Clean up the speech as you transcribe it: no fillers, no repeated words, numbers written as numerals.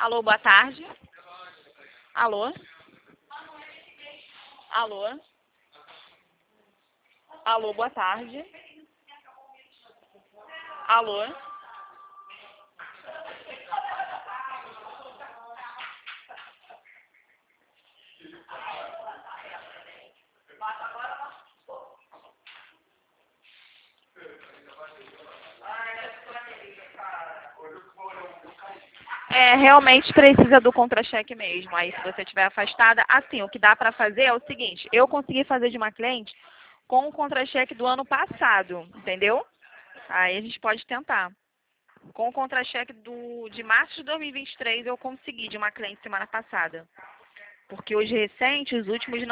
Alô, boa tarde. Alô? Alô? Alô, boa tarde. Alô? Realmente precisa do contra-cheque mesmo. Aí, se você estiver afastada, assim, o que dá para fazer é o seguinte: eu consegui fazer de uma cliente com o contra-cheque do ano passado, entendeu? Aí a gente pode tentar. Com o contra-cheque de março de 2023 eu consegui de uma cliente semana passada. Porque os recentes, os últimos